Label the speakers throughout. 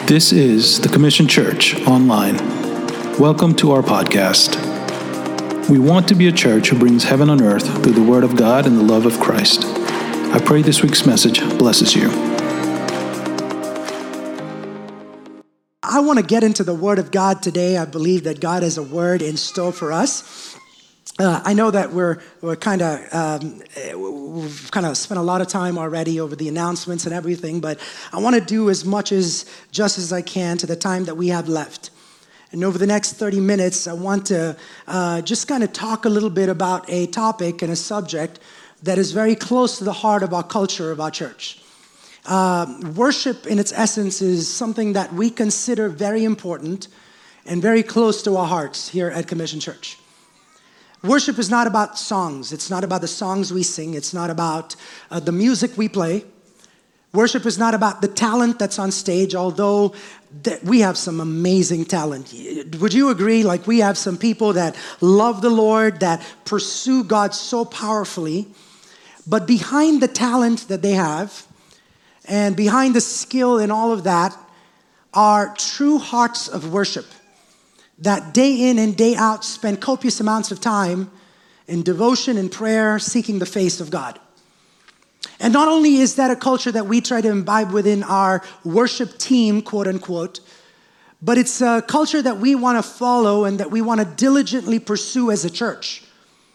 Speaker 1: This is the Commission Church Online. Welcome to our podcast. We want to be a church who brings heaven on earth through the Word of God and the love of Christ. I pray this week's message blesses you.
Speaker 2: I want to get into the Word of God today. I believe that God has a word in store for us. I know that we've kind of spent a lot of time already over the announcements and everything, but I want to do as much as just as I can to the time that we have left. And over the next 30 minutes, I want to just kind of talk a little bit about a topic and a subject that is very close to the heart of our culture, of our church. Worship in its essence is something that we consider very important and very close to our hearts here at Commission Church. Worship is not about songs. It's not about the songs we sing. It's not about the music we play. Worship is not about the talent that's on stage, although we have some amazing talent. Would you agree? Like, we have some people that love the Lord, that pursue God so powerfully. But behind the talent that they have and behind the skill and all of that are true hearts of worship that day in and day out spend copious amounts of time in devotion and prayer, seeking the face of God. And not only is that a culture that we try to imbibe within our worship team, quote unquote, but it's a culture that we want to follow and that we want to diligently pursue as a church.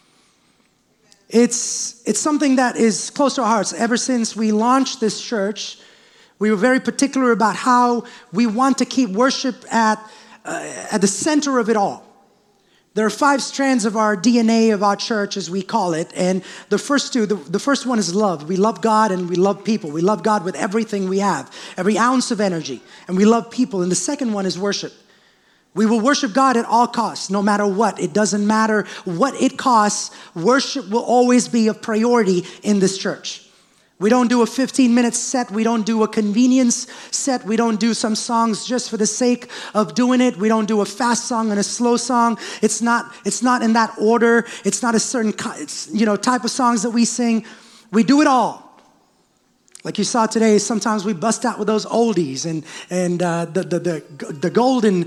Speaker 2: It's something that is close to our hearts. Ever since we launched this church, we were very particular about how we want to keep worship at the center of it all. There are 5 strands of our DNA of our church, as we call it, and the first one is love. We love God and we love people. We love God with everything we have, every ounce of energy, and we love people. And the second one is worship. We will worship God at all costs, no matter what. It doesn't matter what it costs. Worship will always be a priority in this church. We don't do a 15-minute set. We don't do a convenience set. We don't do some songs just for the sake of doing it. We don't do a fast song and a slow song. It's not in that order. It's not a certain type of songs that we sing. We do it all. Like you saw today, sometimes we bust out with those oldies and the golden,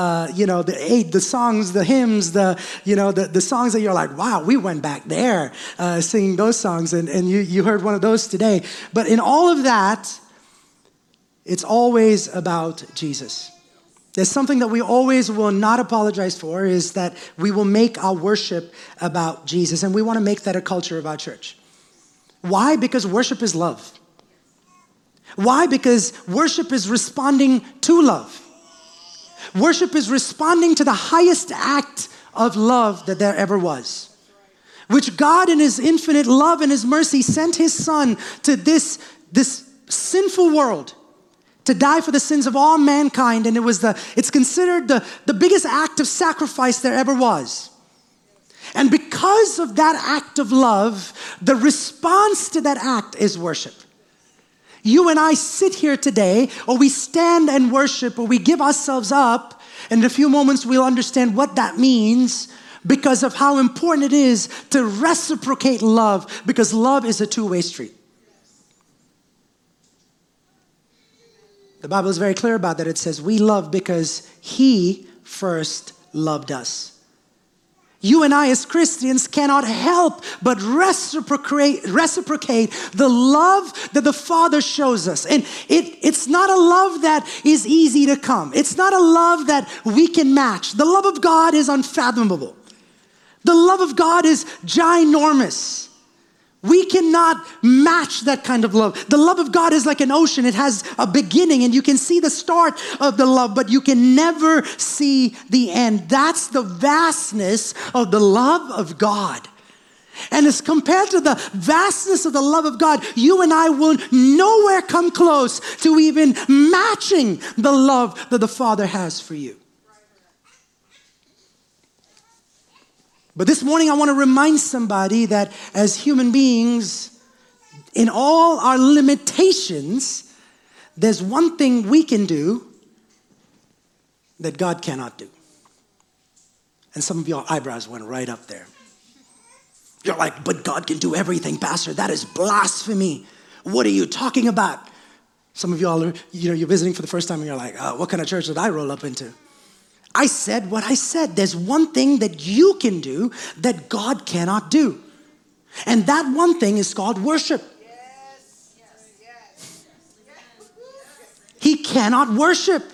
Speaker 2: the songs, the hymns, the songs that you're like, wow, we went back there singing those songs, and you heard one of those today. But in all of that, it's always about Jesus. There's something that we always will not apologize for, is that we will make our worship about Jesus, and we want to make that a culture of our church. Why? Because worship is love. Why? Because worship is responding to love. Worship is responding to the highest act of love that there ever was, which God in His infinite love and His mercy sent His Son to this sinful world to die for the sins of all mankind. And it's considered the biggest act of sacrifice there ever was. And because of that act of love, the response to that act is worship. You and I sit here today, or we stand and worship, or we give ourselves up, and in a few moments we'll understand what that means because of how important it is to reciprocate love, because love is a two-way street. The Bible is very clear about that. It says we love because He first loved us. You and I as Christians cannot help but reciprocate the love that the Father shows us. And it's not a love that is easy to come. It's not a love that we can match. The love of God is unfathomable. The love of God is ginormous. We cannot match that kind of love. The love of God is like an ocean. It has a beginning, and you can see the start of the love, but you can never see the end. That's the vastness of the love of God. And as compared to the vastness of the love of God, you and I will nowhere come close to even matching the love that the Father has for you. But this morning, I want to remind somebody that as human beings, in all our limitations, there's one thing we can do that God cannot do. And some of your eyebrows went right up there. You're like, but God can do everything, Pastor. That is blasphemy. What are you talking about? Some of you all are, you're visiting for the first time and you're like, what kind of church did I roll up into? I said what I said. There's one thing that you can do that God cannot do. And that one thing is called worship. He cannot worship.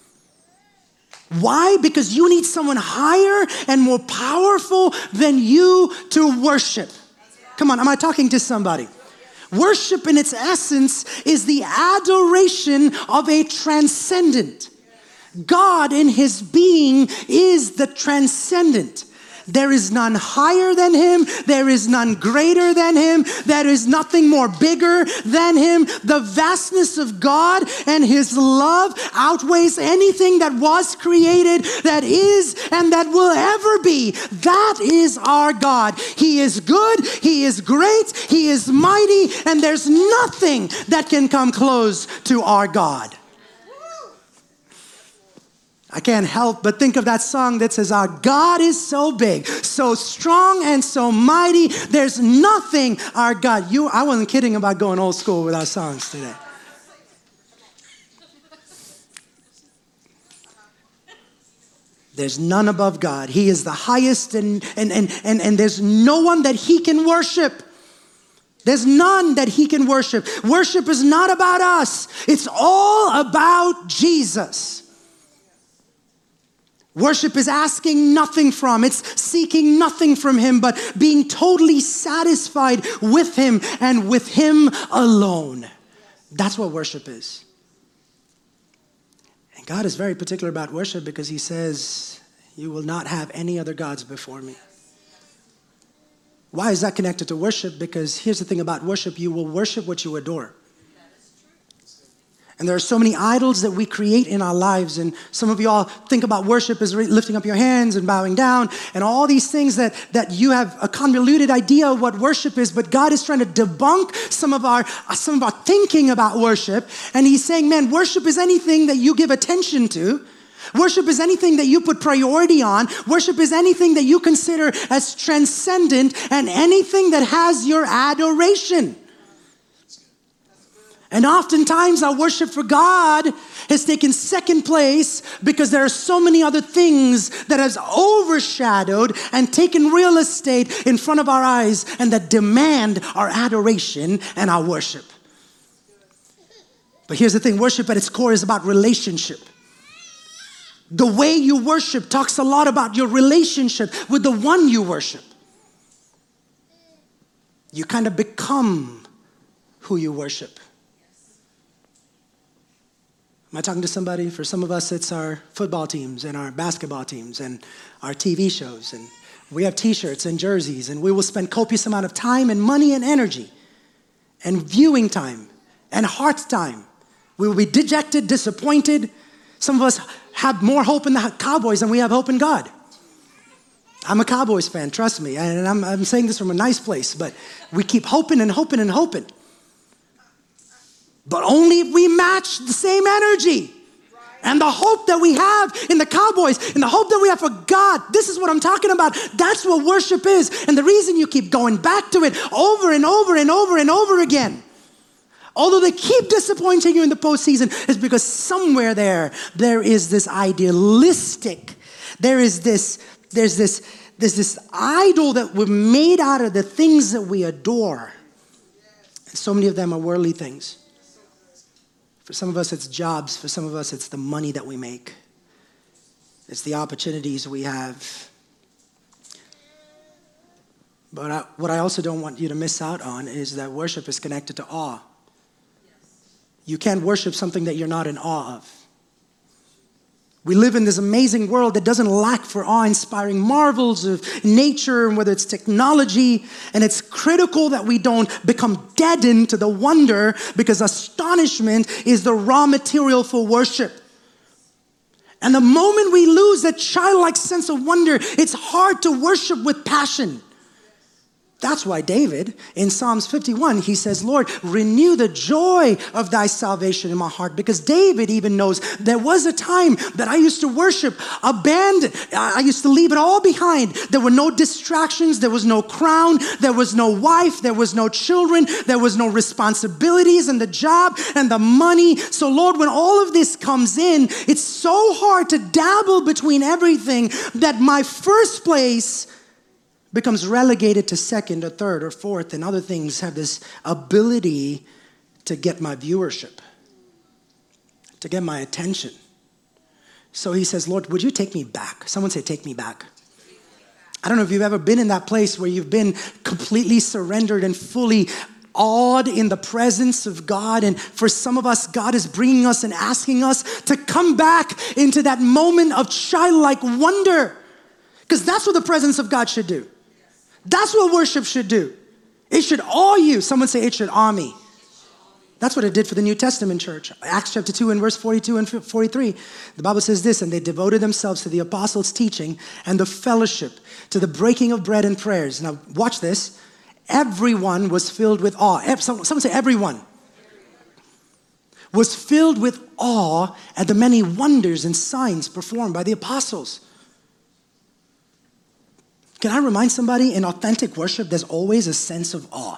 Speaker 2: Why? Because you need someone higher and more powerful than you to worship. Come on, am I talking to somebody? Worship in its essence is the adoration of a transcendent. God in his being is the transcendent. There is none higher than him. There is none greater than him. There is nothing more bigger than him. The vastness of God and his love outweighs anything that was created, that is, and that will ever be. That is our God. He is good. He is great. He is mighty. And there's nothing that can come close to our God. I can't help but think of that song that says, our God is so big, so strong, and so mighty. There's nothing our God. I wasn't kidding about going old school with our songs today. There's none above God. He is the highest, and there's no one that he can worship. There's none that he can worship. Worship is not about us. It's all about Jesus. Worship is asking nothing from, it's seeking nothing from him, but being totally satisfied with him and with him alone. That's what worship is. And God is very particular about worship because he says, you will not have any other gods before me. Why is that connected to worship? Because here's the thing about worship, you will worship what you adore. And there are so many idols that we create in our lives. And some of you all think about worship as lifting up your hands and bowing down and all these things that you have a convoluted idea of what worship is. But God is trying to debunk some of our thinking about worship. And he's saying, man, worship is anything that you give attention to. Worship is anything that you put priority on. Worship is anything that you consider as transcendent and anything that has your adoration. And oftentimes our worship for God has taken second place because there are so many other things that has overshadowed and taken real estate in front of our eyes and that demand our adoration and our worship. But here's the thing, worship at its core is about relationship. The way you worship talks a lot about your relationship with the one you worship. You kind of become who you worship. Am I talking to somebody? For some of us, it's our football teams and our basketball teams and our TV shows. And we have t-shirts and jerseys, and we will spend copious amount of time and money and energy and viewing time and heart time. We will be dejected, disappointed. Some of us have more hope in the Cowboys than we have hope in God. I'm a Cowboys fan, trust me. And I'm saying this from a nice place, but we keep hoping and hoping and hoping. But only if we match the same energy and the hope that we have in the Cowboys and the hope that we have for God. This is what I'm talking about. That's what worship is. And the reason you keep going back to it over and over and over and over again, although they keep disappointing you in the postseason, is because somewhere there is this idealistic, there's this idol that we've made out of the things that we adore. And so many of them are worldly things. For some of us, it's jobs. For some of us, it's the money that we make. It's the opportunities we have. But what I also don't want you to miss out on is that worship is connected to awe. You can't worship something that you're not in awe of. We live in this amazing world that doesn't lack for awe-inspiring marvels of nature, and whether it's technology, and it's critical that we don't become deadened to the wonder, because astonishment is the raw material for worship. And the moment we lose that childlike sense of wonder, it's hard to worship with passion. That's why David, in Psalms 51, he says, Lord, renew the joy of thy salvation in my heart. Because David even knows there was a time that I used to worship abandoned. I used to leave it all behind. There were no distractions. There was no crown. There was no wife. There was no children. There was no responsibilities and the job and the money. So Lord, when all of this comes in, it's so hard to dabble between everything that my first place becomes relegated to second or third or fourth, and other things have this ability to get my viewership, to get my attention. So he says, Lord, would you take me back? Someone say, take me back. I don't know if you've ever been in that place where you've been completely surrendered and fully awed in the presence of God. And for some of us, God is bringing us and asking us to come back into that moment of childlike wonder, because that's what the presence of God should do. That's what worship should do. It should awe you. Someone say, it should awe me. That's what it did for the New Testament church. Acts chapter 2 and verse 42 and 43. The Bible says this, and they devoted themselves to the apostles' teaching and the fellowship, to the breaking of bread and prayers. Now watch this. Everyone was filled with awe. Someone say everyone. Was filled with awe at the many wonders and signs performed by the apostles. Can I remind somebody, in authentic worship, there's always a sense of awe.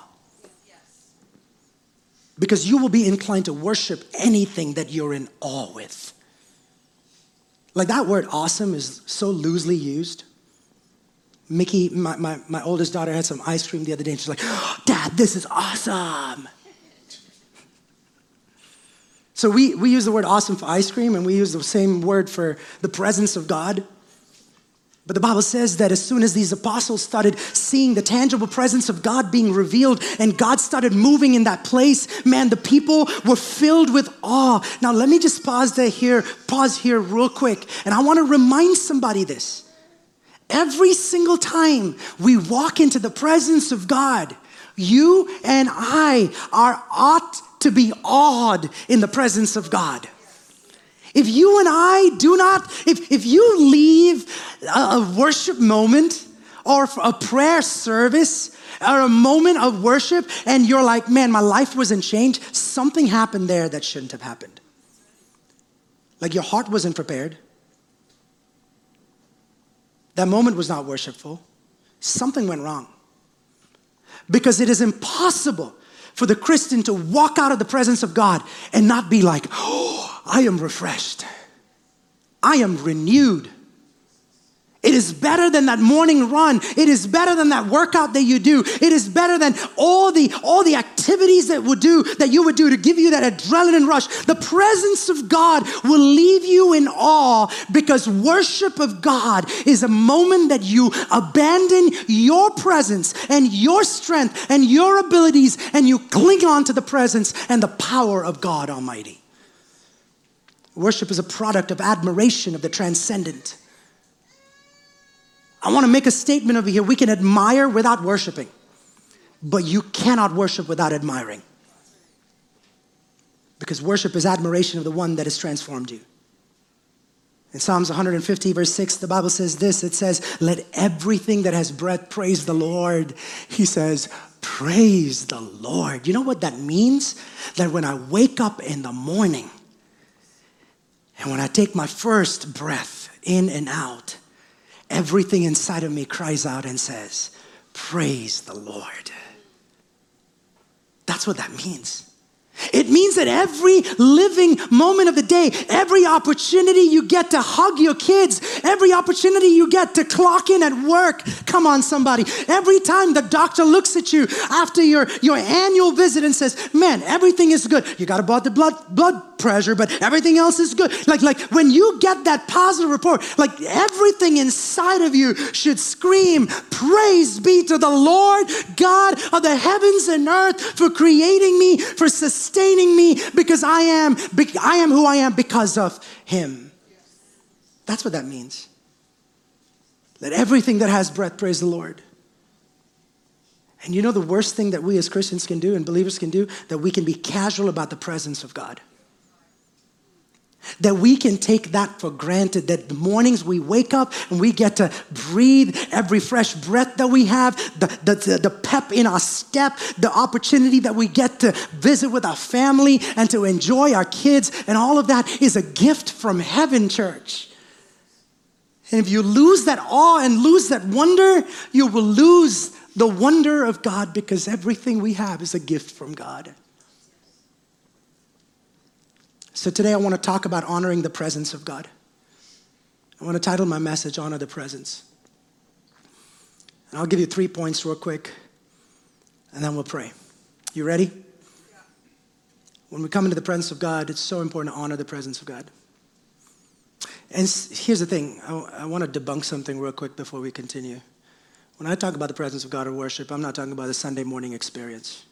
Speaker 2: Because you will be inclined to worship anything that you're in awe with. Like that word awesome is so loosely used. Mickey, my oldest daughter, had some ice cream the other day, and she's like, oh, Dad, this is awesome. So we use the word awesome for ice cream, and we use the same word for the presence of God. But the Bible says that as soon as these apostles started seeing the tangible presence of God being revealed and God started moving in that place, man, the people were filled with awe. Now, let me just pause here real quick. And I want to remind somebody this. Every single time we walk into the presence of God, you and I ought to be awed in the presence of God. If you and I do not, if you leave a worship moment or a prayer service or a moment of worship and you're like, man, my life wasn't changed, something happened there that shouldn't have happened. Like your heart wasn't prepared. That moment was not worshipful. Something went wrong. Because it is impossible for the Christian to walk out of the presence of God and not be like, oh, I am refreshed. I am renewed. It is better than that morning run. It is better than that workout that you do. It is better than all the activities that you would do to give you that adrenaline rush. The presence of God will leave you in awe, because worship of God is a moment that you abandon your presence and your strength and your abilities, and you cling on to the presence and the power of God Almighty. Worship is a product of admiration of the transcendent. I want to make a statement over here. We can admire without worshiping, but you cannot worship without admiring. Because worship is admiration of the one that has transformed you. In Psalms 150 verse 6, the Bible says this. It says, let everything that has breath praise the Lord. He says, praise the Lord. You know what that means? That when I wake up in the morning and when I take my first breath in and out, everything inside of me cries out and says, praise the Lord. That's what that means. It means that every living moment of the day, every opportunity you get to hug your kids, every opportunity you get to clock in at work, come on somebody, every time the doctor looks at you after your annual visit and says, man, everything is good. You got about the blood pressure, but everything else is good. Like when you get that positive report, like everything inside of you should scream, praise be to the Lord God of the heavens and earth for creating me, for sustaining me, because I am who I am because of him. That's what that means. Let everything that has breath praise the Lord. And you know the worst thing that we as Christians can do and believers can do? That we can be casual about the presence of God. that we can take that for granted, that the mornings we wake up and we get to breathe every fresh breath that we have, the pep in our step, the opportunity that we get to visit with our family and to enjoy our kids, and all of that is a gift from heaven, church. And if you lose that awe and lose that wonder, you will lose the wonder of God, because everything we have is a gift from God. So today I want to talk about honoring the presence of God. I want to title my message, Honor the Presence. And I'll give you 3 points real quick, and then we'll pray. You ready? Yeah. When we come into the presence of God, it's so important to honor the presence of God. And here's the thing. I want to debunk something real quick before we continue. When I talk about the presence of God or worship, I'm not talking about the Sunday morning experience.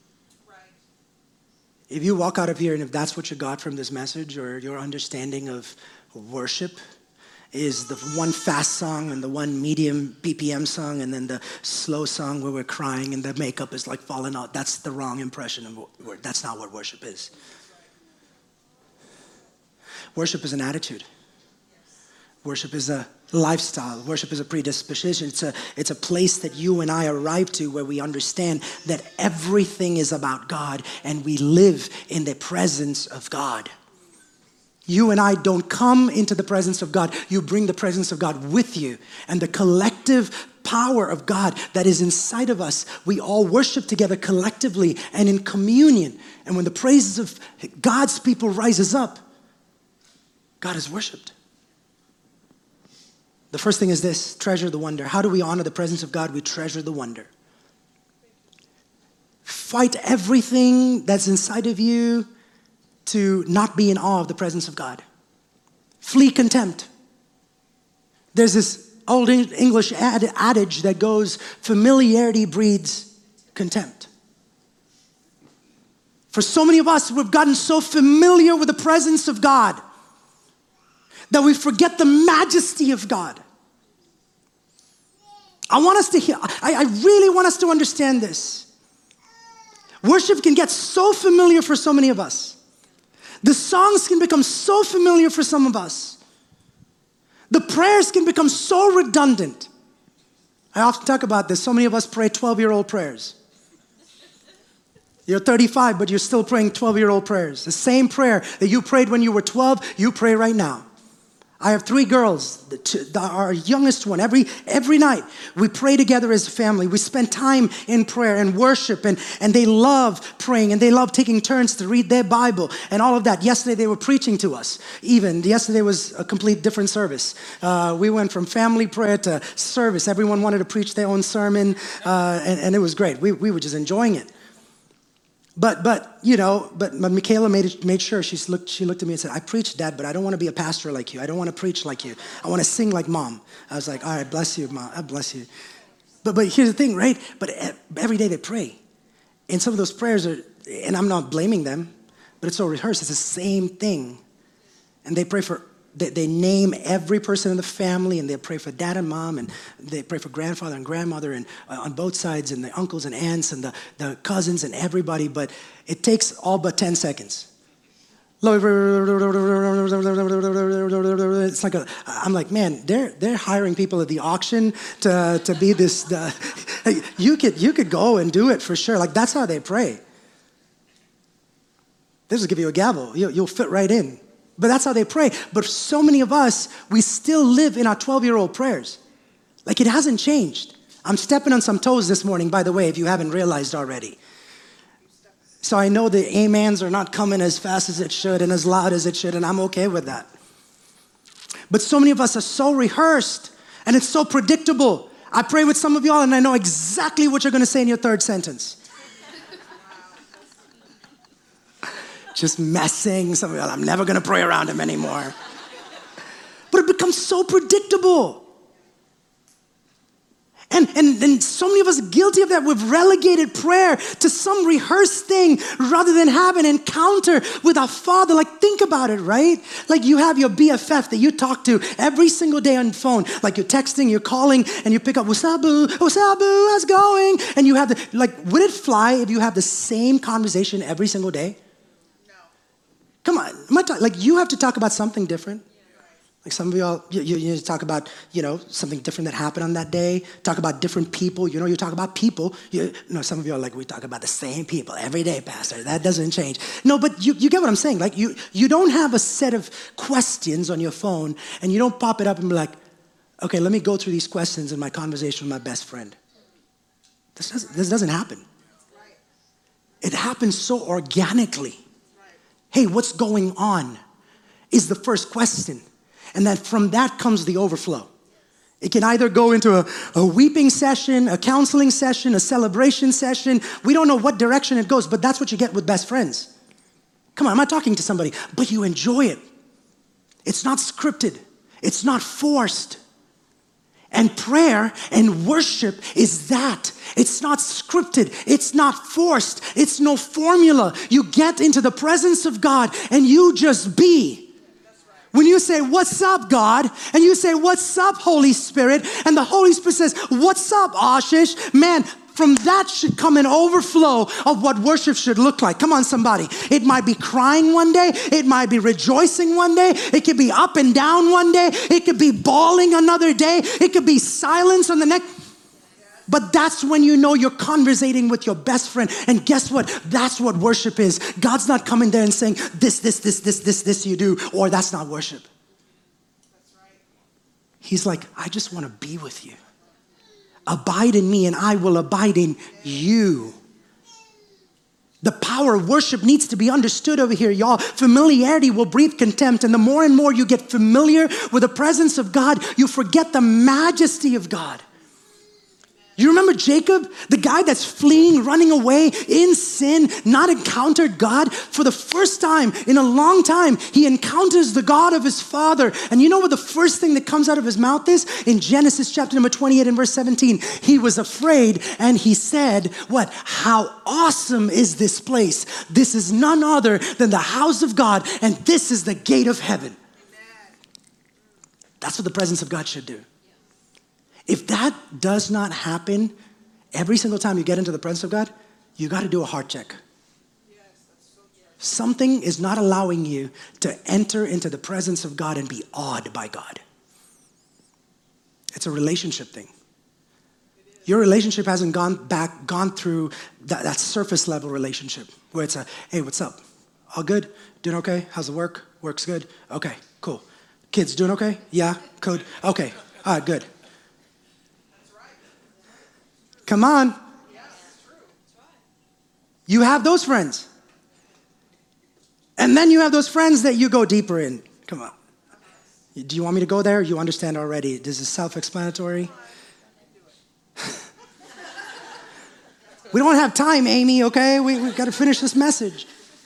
Speaker 2: If you walk out of here and if that's what you got from this message, or your understanding of worship is the one fast song and the one medium BPM song and then the slow song where we're crying and the makeup is like falling out, that's the wrong impression of what, that's not what worship is. Worship is an attitude. Worship is a lifestyle. Worship is a predisposition. It's a place that you and I arrive to where we understand that everything is about God and we live in the presence of God. You and I don't come into the presence of God. You bring the presence of God with you, and the collective power of God that is inside of us. We all worship together collectively and in communion. And when the praises of God's people rises up, God is worshiped. The first thing is this: treasure the wonder. How do we honor the presence of God? We treasure the wonder. Fight everything that's inside of you to not be in awe of the presence of God. Flee contempt. There's this old English adage that goes, familiarity breeds contempt. For so many of us, we've gotten so familiar with the presence of God that we forget the majesty of God. I really want us to understand this. Worship can get so familiar for so many of us. The songs can become so familiar for some of us. The prayers can become so redundant. I often talk about this. So many of us pray 12-year-old prayers. You're 35, but you're still praying 12-year-old prayers. The same prayer that you prayed when you were 12, you pray right now. I have 3 girls, our youngest one, every night. We pray together as a family. We spend time in prayer and worship, and they love praying, and they love taking turns to read their Bible and all of that. Yesterday, they were preaching to us. Even yesterday was a complete different service. We went from family prayer to service. Everyone wanted to preach their own sermon, and it was great. We were just enjoying it. But Michaela made sure she looked at me and said, I preach, Dad, but I don't want to be a pastor like you. I don't want to preach like you. I want to sing like Mom. I was like, all right, bless you, Mom. I bless you. But here's the thing, right? But every day they pray. And some of those prayers are, and I'm not blaming them, but it's so rehearsed. It's the same thing. And they pray for, they name every person in the family, and they pray for Dad and Mom, and they pray for grandfather and grandmother, and on both sides, and the uncles and aunts, and the cousins, and everybody. But it takes all but 10 seconds. It's like I'm like, man, they're hiring people at the auction to be this. You could go and do it for sure. Like, that's how they pray. They'll just give you a gavel. You'll fit right in. But that's how they pray. But so many of us, we still live in our 12-year-old prayers. Like, it hasn't changed. I'm stepping on some toes this morning, by the way, if you haven't realized already. So I know the amens are not coming as fast as it should and as loud as it should, and I'm okay with that. But so many of us are so rehearsed, and it's so predictable. I pray with some of y'all, and I know exactly what you're going to say in your third sentence. Just messing. Some of y'all, I'm never going to pray around him anymore. But it becomes so predictable. And so many of us are guilty of that. We've relegated prayer to some rehearsed thing rather than have an encounter with our Father. Like, think about it, right? Like, you have your BFF that you talk to every single day on the phone. Like, you're texting, you're calling, and you pick up, what's up, boo? What's up, boo? How's it going? And you have would it fly if you have the same conversation every single day? Come on, like you have to talk about something different. Like some of y'all, you talk about, something different that happened on that day. Talk about different people. You talk about people. Some of y'all are like, we talk about the same people every day, Pastor. That doesn't change. No, but you get what I'm saying. Like you don't have a set of questions on your phone and you don't pop it up and be like, okay, let me go through these questions in my conversation with my best friend. This doesn't happen. It happens so organically. Hey, what's going on is the first question. And then from that comes the overflow. It can either go into a weeping session, a counseling session, a celebration session. We don't know what direction it goes, but that's what you get with best friends. Come on, I'm not talking to somebody, but you enjoy it. It's not scripted. It's not forced. And prayer and worship is that. It's not scripted. It's not forced. It's no formula. You get into the presence of God and you just be. When you say, what's up, God? And you say, what's up, Holy Spirit? And the Holy Spirit says, what's up, Ashish? Man, from that should come an overflow of what worship should look like. Come on, somebody. It might be crying one day. It might be rejoicing one day. It could be up and down one day. It could be bawling another day. It could be silence on the next. But that's when you know you're conversating with your best friend. And guess what? That's what worship is. God's not coming there and saying, this you do, or that's not worship. That's right. He's like, I just want to be with you. Abide in me and I will abide in you. The power of worship needs to be understood over here, y'all. Familiarity will breed contempt. And the more and more you get familiar with the presence of God, you forget the majesty of God. You remember Jacob, the guy that's fleeing, running away in sin, not encountered God? For the first time in a long time, he encounters the God of his father. And you know what the first thing that comes out of his mouth is? In Genesis chapter number 28 and verse 17, he was afraid and he said, what? How awesome is this place? This is none other than the house of God, and this is the gate of heaven. That's what the presence of God should do. If that does not happen every single time you get into the presence of God, you got to do a heart check. Yes, that's so true. Something is not allowing you to enter into the presence of God and be awed by God. It's a relationship thing. Your relationship hasn't gone through that surface level relationship where it's hey, what's up? All good? Doing okay? How's the work? Work's good? Okay, cool. Kids doing okay? Yeah, good. Okay, all right, good. Come on. You have those friends. And then you have those friends that you go deeper in. Come on. Do you want me to go there? You understand already. This is self-explanatory. We don't have time, Amy, okay? We've got to finish this message.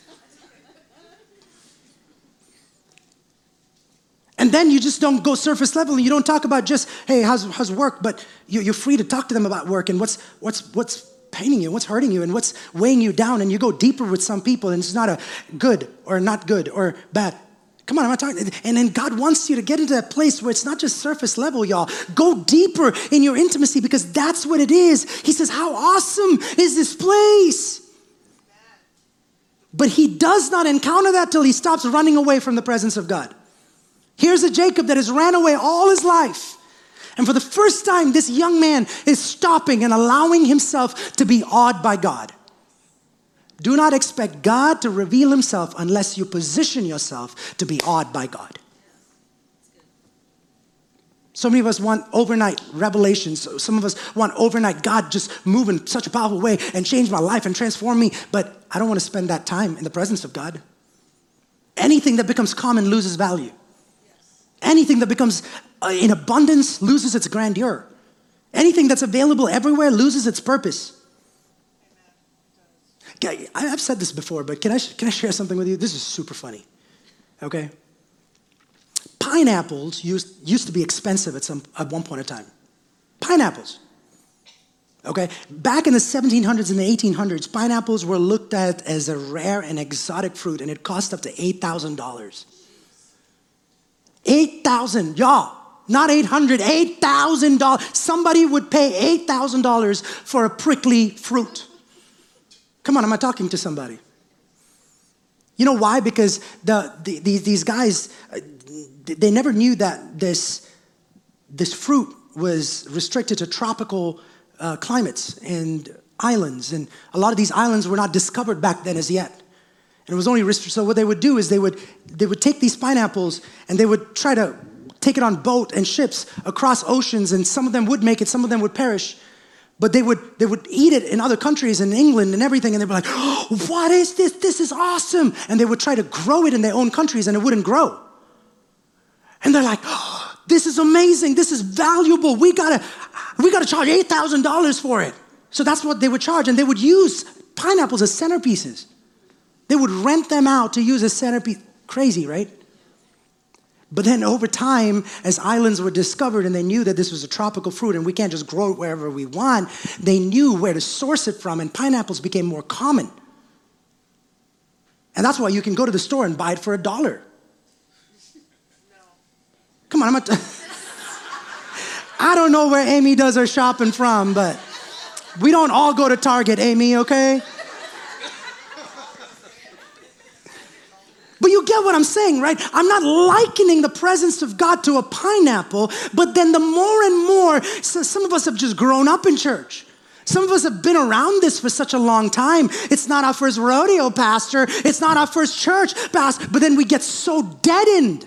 Speaker 2: And then you just don't go surface level and you don't talk about just, hey, how's work? But you're free to talk to them about work and what's paining you, what's hurting you, and what's weighing you down. And you go deeper with some people and it's not a good or not good or bad. Come on, I'm not talking. And then God wants you to get into that place where it's not just surface level, y'all. Go deeper in your intimacy because that's what it is. He says, how awesome is this place? But he does not encounter that till he stops running away from the presence of God. Here's a Jacob that has ran away all his life. And for the first time, this young man is stopping and allowing himself to be awed by God. Do not expect God to reveal himself unless you position yourself to be awed by God. So many of us want overnight revelations. Some of us want overnight God just move in such a powerful way and change my life and transform me. But I don't want to spend that time in the presence of God. Anything that becomes common loses value. Anything that becomes in abundance loses its grandeur. Anything that's available everywhere loses its purpose. Okay, I've said this before, but can I share something with you? This is super funny, okay? Pineapples used to be expensive at one point in time. Pineapples, okay? Back in the 1700s and the 1800s, pineapples were looked at as a rare and exotic fruit, and it cost up to $8,000. 8,000, y'all, not 800, $8,000. Somebody would pay $8,000 for a prickly fruit. Come on, am I talking to somebody? You know why? Because these guys, they never knew that this fruit was restricted to tropical climates and islands. And a lot of these islands were not discovered back then as yet. And it was only restricted. So what they would do is they would take these pineapples and they would try to take it on boat and ships across oceans. And some of them would make it, some of them would perish. But they would eat it in other countries, in England and everything, and they'd be like, oh, what is this? This is awesome. And they would try to grow it in their own countries, and it wouldn't grow. And they're like, oh, this is amazing. This is valuable. We gotta charge $8,000 for it. So that's what they would charge, and they would use pineapples as centerpieces. They would rent them out to use as centerpiece. Crazy, right? But then over time, as islands were discovered and they knew that this was a tropical fruit and we can't just grow it wherever we want, they knew where to source it from, and pineapples became more common. And that's why you can go to the store and buy it for $1. Come on, I don't know where Amy does her shopping from, but we don't all go to Target, Amy, okay? But you get what I'm saying, right? I'm not likening the presence of God to a pineapple, but then the more and more, so some of us have just grown up in church. Some of us have been around this for such a long time. It's not our first rodeo, pastor. It's not our first church, pastor. But then we get so deadened.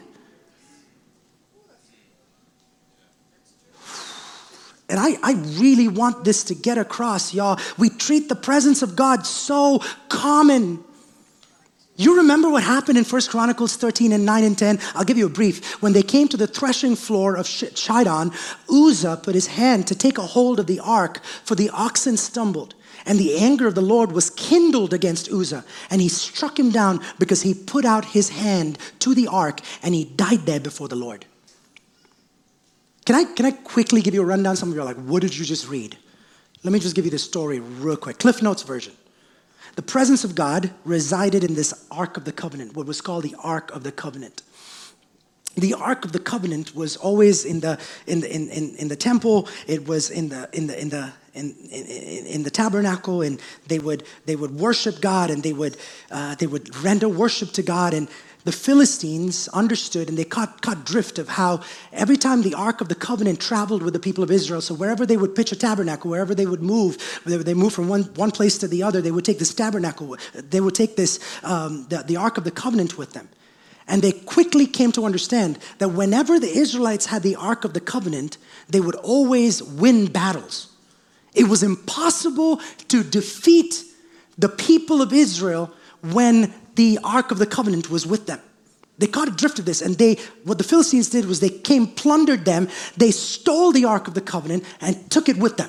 Speaker 2: And I really want this to get across, y'all. We treat the presence of God so common. You remember what happened in 1 Chronicles 13 and 9 and 10? I'll give you a brief. When they came to the threshing floor of Shidon, Uzzah put his hand to take a hold of the ark, for the oxen stumbled. And the anger of the Lord was kindled against Uzzah, and he struck him down because he put out his hand to the ark, and he died there before the Lord. Can I quickly give you a rundown? Some of you are like, what did you just read? Let me just give you the story real quick. Cliff Notes version. The presence of God resided in this Ark of the Covenant, what was called the Ark of the Covenant. The Ark of the Covenant was always in the temple. It was in the tabernacle, and they would worship God, and they would render worship to God. And the Philistines understood, and they caught drift of how every time the Ark of the Covenant traveled with the people of Israel, so wherever they would pitch a tabernacle, wherever they would move, whenever they moved from one place to the other, they would take this tabernacle, they would take this, the Ark of the Covenant with them. And they quickly came to understand that whenever the Israelites had the Ark of the Covenant, they would always win battles. It was impossible to defeat the people of Israel when the Ark of the Covenant was with them. They caught a drift of this, and what the Philistines did was they plundered them, they stole the Ark of the Covenant and took it with them.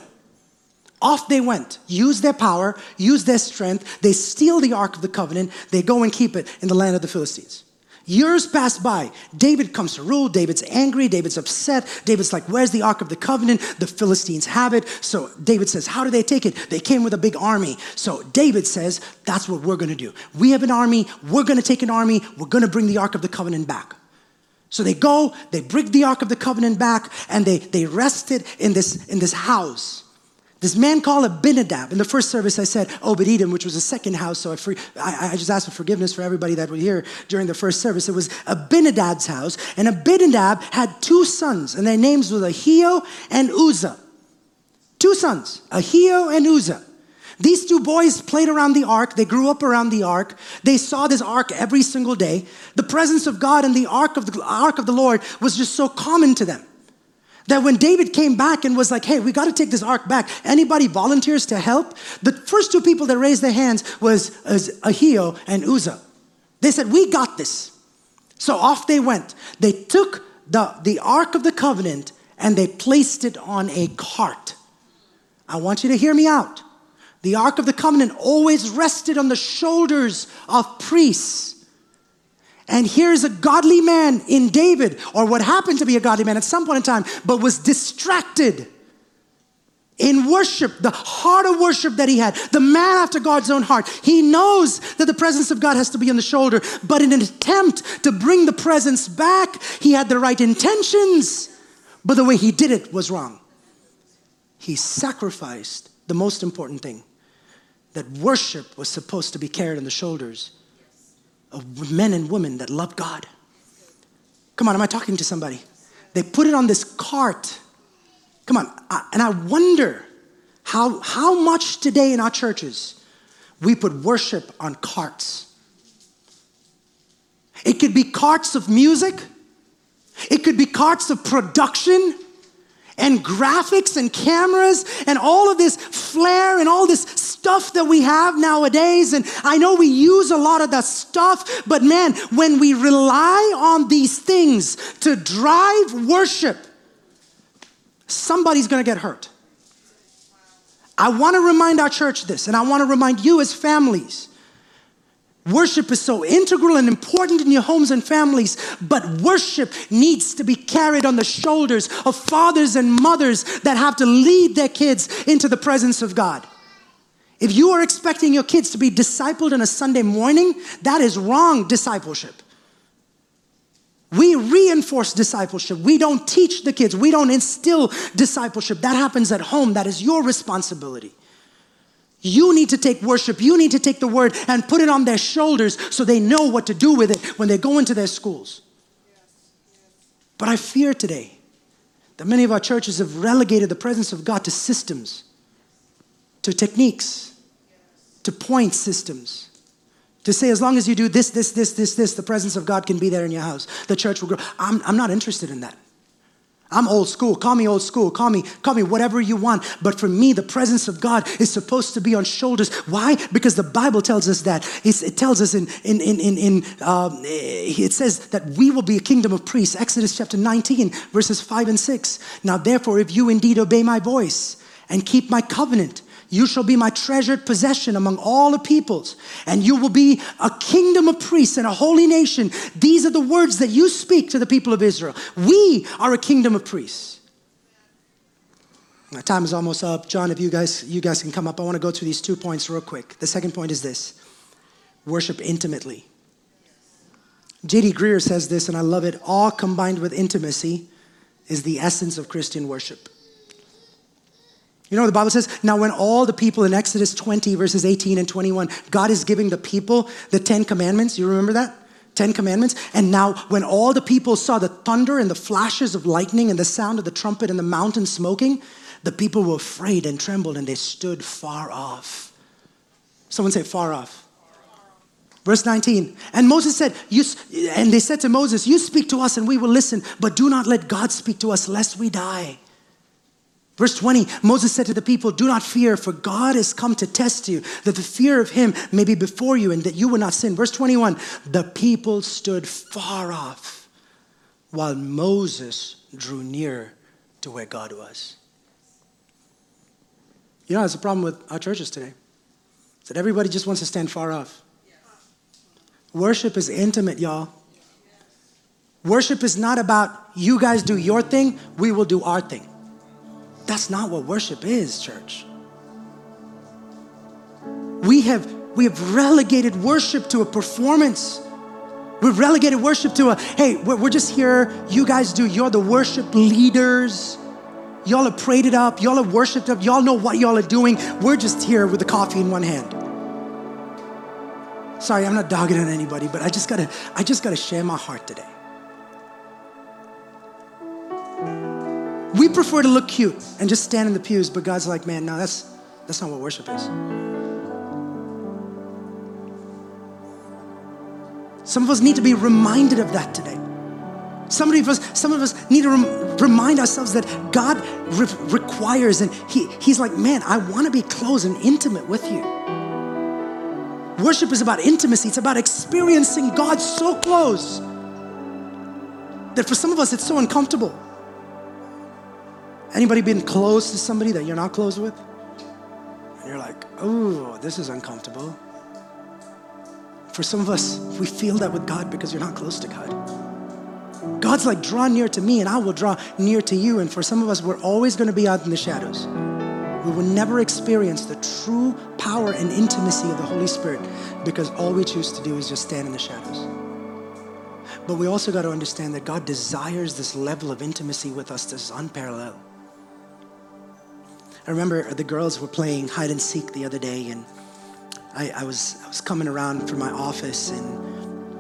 Speaker 2: Off they went, used their power, used their strength, they steal the Ark of the Covenant, they go and keep it in the land of the Philistines. Years pass by. David comes to rule. David's angry. David's upset. David's like, where's the Ark of the Covenant? The Philistines have it. So David says, how do they take it? They came with a big army. So David says, that's what we're going to do. We have an army. We're going to take an army. We're going to bring the Ark of the Covenant back. So they go, they bring the Ark of the Covenant back, and they rest it in this house. This man called Abinadab. In the first service, I said Obed-Edom, which was the second house. So I just asked for forgiveness for everybody that was here during the first service. It was Abinadab's house. And Abinadab had two sons, and their names were Ahio and Uzzah. Two sons, Ahio and Uzzah. These two boys played around the ark. They grew up around the ark. They saw this ark every single day. The presence of God and the ark of the Lord was just so common to them that when David came back and was like, hey, we got to take this ark back. Anybody volunteers to help? The first two people that raised their hands was Ahio and Uzzah. They said, we got this. So off they went. They took the Ark of the Covenant and they placed it on a cart. I want you to hear me out. The Ark of the Covenant always rested on the shoulders of priests. And here's a godly man in David, or what happened to be a godly man at some point in time, but was distracted in worship, the heart of worship that he had, the man after God's own heart. He knows that the presence of God has to be on the shoulder, but in an attempt to bring the presence back, he had the right intentions, but the way he did it was wrong. He sacrificed the most important thing, that worship was supposed to be carried on the shoulders of men and women that love God. Come on, am I talking to somebody? They put it on this cart. Come on, and I wonder how much today in our churches we put worship on carts. It could be carts of music. It could be carts of production and graphics and cameras and all of this flair and all this stuff that we have nowadays. And I know we use a lot of that stuff, but man, when we rely on these things to drive worship, somebody's going to get hurt. I want to remind our church this, and I want to remind you as families. Worship is so integral and important in your homes and families, but worship needs to be carried on the shoulders of fathers and mothers that have to lead their kids into the presence of God. If you are expecting your kids to be discipled on a Sunday morning, that is wrong discipleship. We reinforce discipleship. We don't teach the kids. We don't instill discipleship. That happens at home. That is your responsibility. You need to take worship. You need to take the word and put it on their shoulders so they know what to do with it when they go into their schools. But I fear today that many of our churches have relegated the presence of God to systems, to techniques, to point systems, to say as long as you do this, the presence of God can be there in your house. The church will grow. I'm not interested in that. I'm old school. Call me old school. Call me whatever you want. But for me, the presence of God is supposed to be on shoulders. Why? Because the Bible tells us that. It tells us it says that we will be a kingdom of priests. Exodus chapter 19, verses 5 and 6. Now, therefore, if you indeed obey my voice and keep my covenant, you shall be my treasured possession among all the peoples, and you will be a kingdom of priests and a holy nation. These are the words that you speak to the people of Israel. We are a kingdom of priests. My time is almost up. John, if you guys can come up, I want to go through these 2 points real quick. The second point is this: worship intimately. J.D. Greear says this, and I love it. Awe combined with intimacy is the essence of Christian worship. You know what the Bible says? Now when all the people in Exodus 20 verses 18 and 21, God is giving the people the 10 commandments. You remember that? 10 commandments. And now when all the people saw the thunder and the flashes of lightning and the sound of the trumpet and the mountain smoking, the people were afraid and trembled and they stood far off. Someone say far off. Verse 19, and Moses said, and they said to Moses, you speak to us and we will listen, but do not let God speak to us lest we die. Verse 20, Moses said to the people, do not fear, for God has come to test you, that the fear of him may be before you and that you will not sin. Verse 21, the people stood far off while Moses drew near to where God was. You know, that's the problem with our churches today. Is that everybody just wants to stand far off. Worship is intimate, y'all. Worship is not about you guys do your thing, we will do our thing. That's not what worship is, church. We have relegated worship to a performance. We've relegated worship to hey, we're just here. You guys do. You're the worship leaders. Y'all have prayed it up. Y'all have worshiped up. Y'all know what y'all are doing. We're just here with the coffee in one hand. Sorry, I'm not dogging on anybody, but I just gotta share my heart today. We prefer to look cute and just stand in the pews, but God's like, man, no, that's not what worship is. Some of us need to be reminded of that today. Some of us need to remind ourselves that God requires, and He's like, man, I want to be close and intimate with you. Worship is about intimacy. It's about experiencing God so close that for some of us, it's so uncomfortable. Anybody been close to somebody that you're not close with? And you're like, oh, this is uncomfortable. For some of us, we feel that with God because you're not close to God. God's like, draw near to me and I will draw near to you. And for some of us, we're always going to be out in the shadows. We will never experience the true power and intimacy of the Holy Spirit because all we choose to do is just stand in the shadows. But we also got to understand that God desires this level of intimacy with us that's unparalleled. I remember the girls were playing hide and seek the other day, and I was coming around from my office, and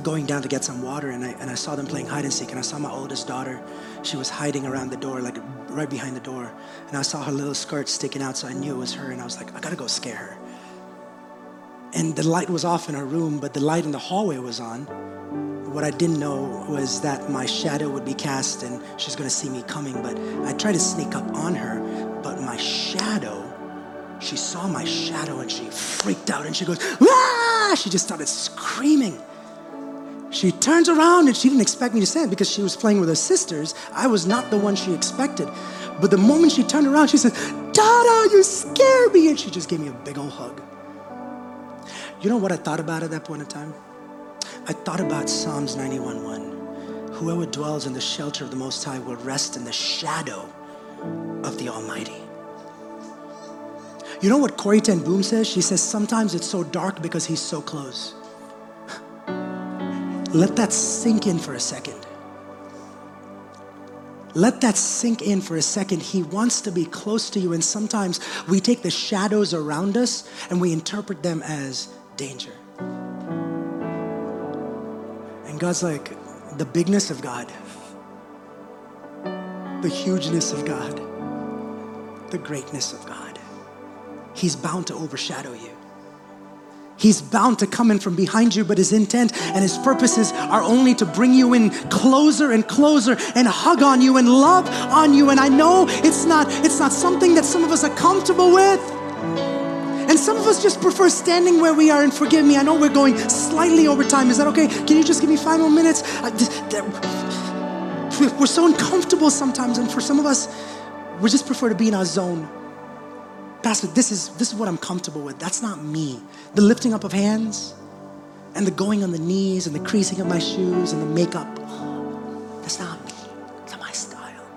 Speaker 2: going down to get some water, and I saw them playing hide and seek, and I saw my oldest daughter. She was hiding around the door, like right behind the door. And I saw her little skirt sticking out, so I knew it was her, and I was like, I gotta go scare her. And the light was off in her room, but the light in the hallway was on. What I didn't know was that my shadow would be cast and she's gonna see me coming, but I tried to sneak up on her, but my shadow, she saw my shadow and she freaked out and she goes, ah! She just started screaming. She turns around and she didn't expect me to stand because she was playing with her sisters. I was not the one she expected. But the moment she turned around, she said, Dada, you scared me. And she just gave me a big old hug. You know what I thought about at that point in time? I thought about Psalms 91:1. Whoever dwells in the shelter of the Most High will rest in the shadow of the Almighty. You know what Corrie ten Boom says? She says, sometimes it's so dark because he's so close. Let that sink in for a second. Let that sink in for a second. He wants to be close to you, and sometimes we take the shadows around us and we interpret them as danger. And God's like, the bigness of God, the hugeness of God, the greatness of God, He's bound to overshadow you. He's bound to come in from behind you, but His intent and His purposes are only to bring you in closer and closer and hug on you and love on you. And I know it's not something that some of us are comfortable with. And some of us just prefer standing where we are, and forgive me, I know we're going slightly over time. Is that okay? Can you just give me 5 more minutes? We're so uncomfortable sometimes, and for some of us, we just prefer to be in our zone. Pastor, this is what I'm comfortable with. That's not me. The lifting up of hands and the going on the knees and the creasing of my shoes and the makeup, that's not me. It's not my style.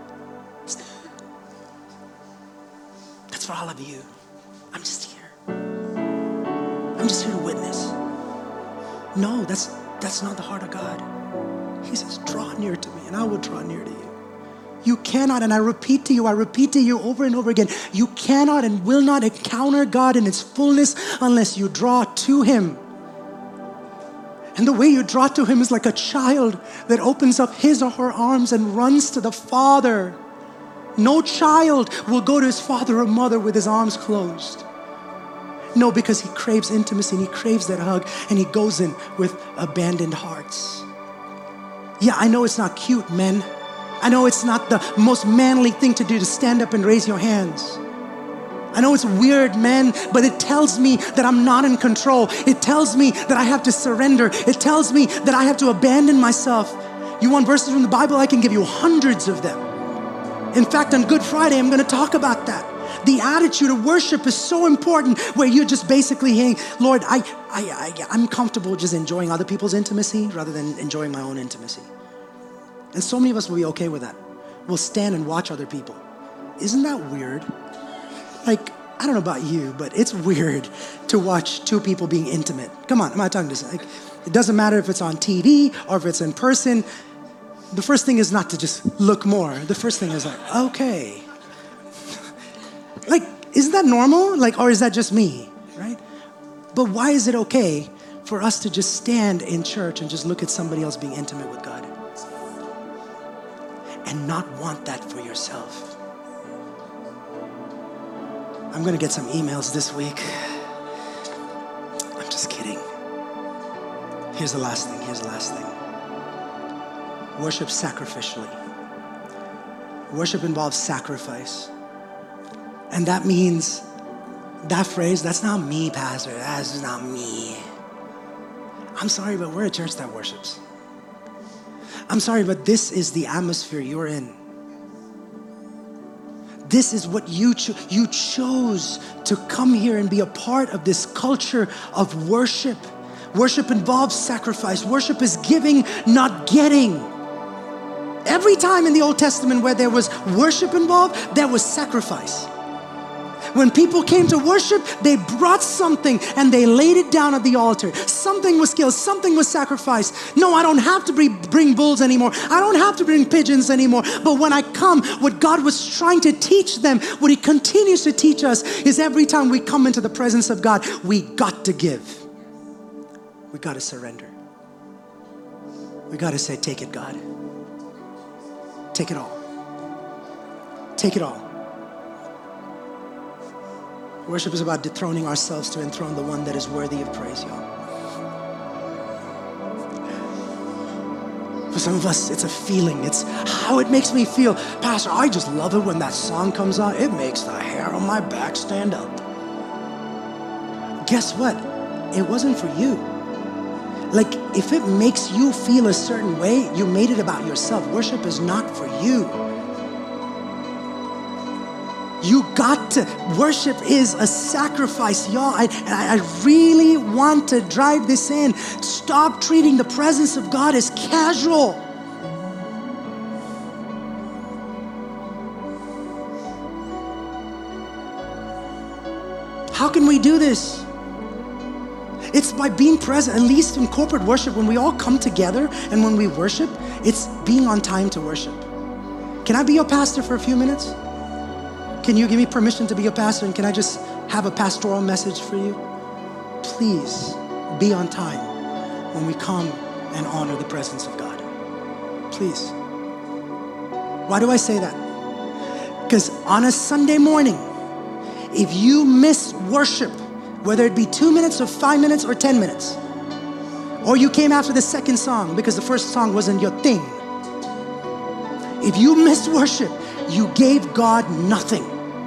Speaker 2: That's for all of you. I'm just here. I'm just here to witness. No, that's not the heart of God. He says, draw near to me and I will draw near to you. You cannot, and I repeat to you over and over again, you cannot and will not encounter God in His fullness unless you draw to Him. And the way you draw to Him is like a child that opens up his or her arms and runs to the Father. No child will go to his father or mother with his arms closed. No, because he craves intimacy and he craves that hug, and he goes in with abandoned hearts. Yeah, I know it's not cute, men. I know it's not the most manly thing to do to stand up and raise your hands. I know it's weird, men, but it tells me that I'm not in control. It tells me that I have to surrender. It tells me that I have to abandon myself. You want verses from the Bible? I can give you hundreds of them. In fact, on Good Friday, I'm going to talk about that. The attitude of worship is so important, where you're just basically saying, Lord, I'm comfortable just enjoying other people's intimacy rather than enjoying my own intimacy. And so many of us will be okay with that. We'll stand and watch other people. Isn't that weird? Like, I don't know about you, but it's weird to watch two people being intimate. Come on, am I talking to this? Like, it doesn't matter if it's on TV or if it's in person. The first thing is not to just look more. The first thing is like, okay. Like, isn't that normal? Like, or is that just me, right? But why is it okay for us to just stand in church and just look at somebody else being intimate with God? And not want that for yourself. I'm going to get some emails this week. I'm just kidding. Here's the last thing. Worship sacrificially. Worship involves sacrifice. And that means, that phrase, that's not me, Pastor. That's not me. I'm sorry, but we're a church that worships. I'm sorry, but this is the atmosphere you're in. This is what you chose to come here and be a part of this culture of worship. Worship involves sacrifice. Worship is giving, not getting. Every time in the Old Testament where there was worship involved, there was sacrifice. When people came to worship, they brought something and they laid it down at the altar. Something was killed, something was sacrificed. No, I don't have to bring bulls anymore. I don't have to bring pigeons anymore. But when I come, what God was trying to teach them, what He continues to teach us, is every time we come into the presence of God, we got to give. We got to surrender. We got to say, take it, God. Take it all. Take it all. Worship is about dethroning ourselves to enthrone the one that is worthy of praise, y'all. For some of us, it's a feeling. It's how it makes me feel. Pastor, I just love it when that song comes on. It makes the hair on my back stand up. Guess what? It wasn't for you. Like, if it makes you feel a certain way, you made it about yourself. Worship is not for you. You got to, worship is a sacrifice, y'all. I really want to drive this in. Stop treating the presence of God as casual. How can we do this? It's by being present, at least in corporate worship, when we all come together and when we worship, it's being on time to worship. Can I be your pastor for a few minutes? Can you give me permission to be your pastor, and can I just have a pastoral message for you? Please be on time when we come and honor the presence of God. Please. Why do I say that? Because on a Sunday morning, if you miss worship, whether it be 2 minutes or 5 minutes or 10 minutes, or you came after the second song because the first song wasn't your thing, if you missed worship, you gave God nothing.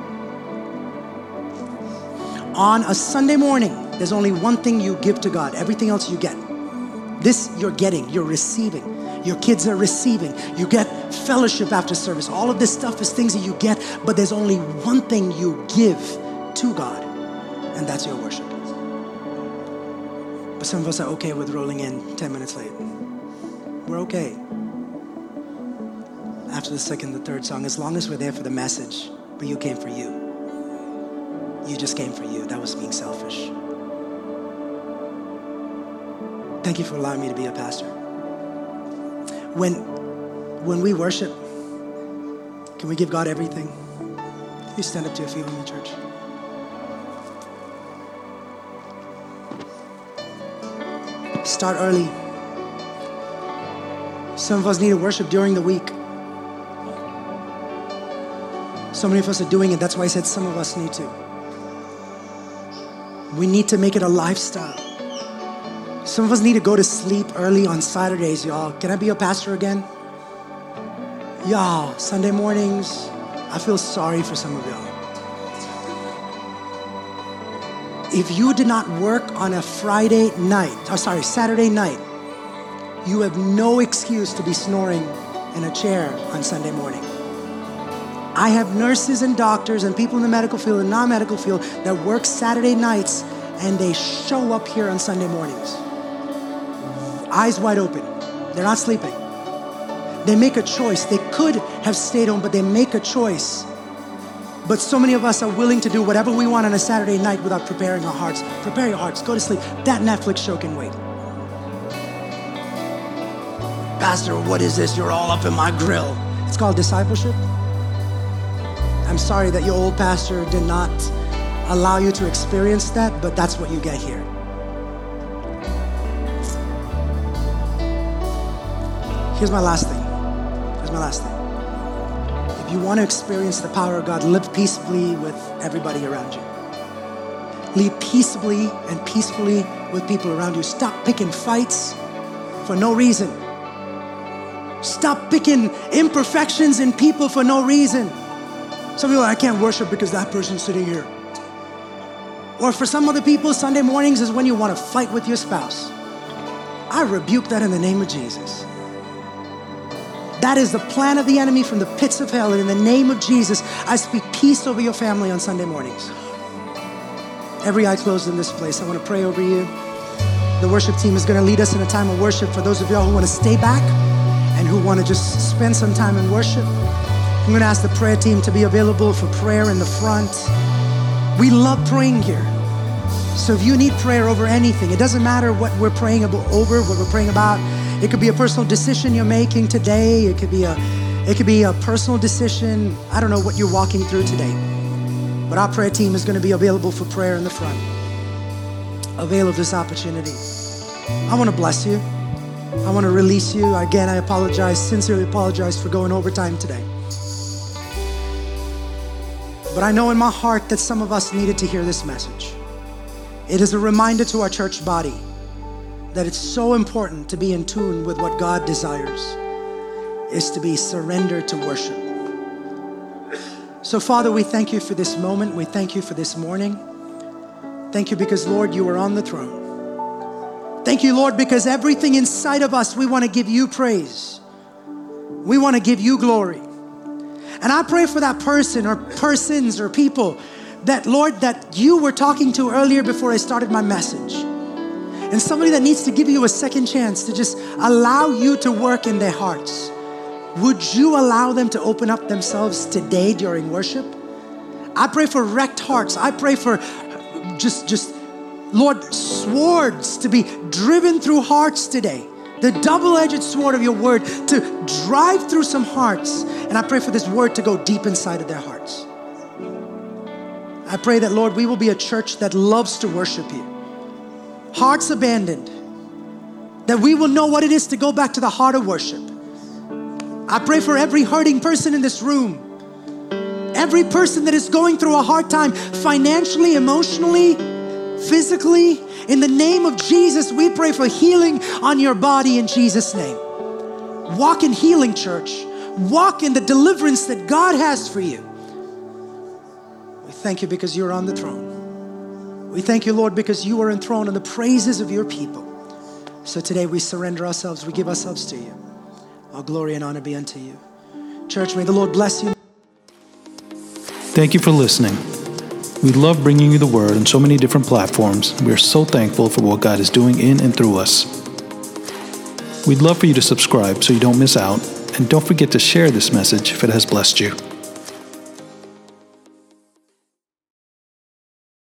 Speaker 2: On a Sunday morning, there's only one thing you give to God. Everything else you get. This you're getting, you're receiving. Your kids are receiving. You get fellowship after service. All of this stuff is things that you get, but there's only one thing you give to God, and that's your worship. But some of us are okay with rolling in 10 minutes late. We're okay. After the second, the third song, as long as we're there for the message, but you came for you. You just came for you. That was being selfish. Thank you for allowing me to be a pastor. When we worship, can we give God everything? Can you stand up to your feet with me, church? Start early. Some of us need to worship during the week. So many of us are doing it. That's why I said some of us need to. We need to make it a lifestyle. Some of us need to go to sleep early on Saturdays, y'all. Can I be your pastor again? Y'all, Sunday mornings, I feel sorry for some of y'all. If you did not work on a Saturday night, you have no excuse to be snoring in a chair on Sunday morning. I have nurses and doctors and people in the medical field and non-medical field that work Saturday nights, and they show up here on Sunday mornings. Eyes wide open. They're not sleeping. They make a choice. They could have stayed home, but they make a choice. But so many of us are willing to do whatever we want on a Saturday night without preparing our hearts. Prepare your hearts. Go to sleep. That Netflix show can wait. Pastor, what is this? You're all up in my grill. It's called discipleship. I'm sorry that your old pastor did not allow you to experience that, but that's what you get here. Here's my last thing. If you want to experience the power of God, live peaceably with everybody around you. Live peaceably and peacefully with people around you. Stop picking fights for no reason. Stop picking imperfections in people for no reason. Some people are like, I can't worship because that person's sitting here. Or for some other people, Sunday mornings is when you want to fight with your spouse. I rebuke that in the name of Jesus. That is the plan of the enemy from the pits of hell. And in the name of Jesus, I speak peace over your family on Sunday mornings. Every eye closed in this place. I want to pray over you. The worship team is going to lead us in a time of worship. For those of y'all who want to stay back and who want to just spend some time in worship, I'm going to ask the prayer team to be available for prayer in the front. We love praying here. So if you need prayer over anything, it doesn't matter what we're praying about, what we're praying about. It could be a personal decision you're making today. It could be a personal decision. I don't know what you're walking through today. But our prayer team is going to be available for prayer in the front. Avail of this opportunity. I want to bless you. I want to release you. Again, I apologize, sincerely apologize for going overtime today. But I know in my heart that some of us needed to hear this message. It is a reminder to our church body that it's so important to be in tune with what God desires, is to be surrendered to worship. So Father, we thank you for this moment. We thank you for this morning. Thank you because, Lord, you are on the throne. Thank you, Lord, because everything inside of us, we want to give you praise. We want to give you glory. And I pray for that person or persons or people that, Lord, that you were talking to earlier before I started my message. And somebody that needs to give you a second chance to just allow you to work in their hearts. Would you allow them to open up themselves today during worship? I pray for wrecked hearts. I pray for just Lord, swords to be driven through hearts today. The double-edged sword of your word to drive through some hearts. And I pray for this word to go deep inside of their hearts. I pray that, Lord, we will be a church that loves to worship you. Hearts abandoned. That we will know what it is to go back to the heart of worship. I pray for every hurting person in this room. Every person that is going through a hard time financially, emotionally, physically. In the name of Jesus, we pray for healing on your body in Jesus' name. Walk in healing, church. Walk in the deliverance that God has for you. We thank you because you're on the throne. We thank you, Lord, because you are enthroned on the praises of your people. So today we surrender ourselves. We give ourselves to you. All glory and honor be unto you. Church, may the Lord bless you.
Speaker 1: Thank you for listening. We love bringing you the word on so many different platforms. We are so thankful for what God is doing in and through us. We'd love for you to subscribe so you don't miss out. And don't forget to share this message if it has blessed you.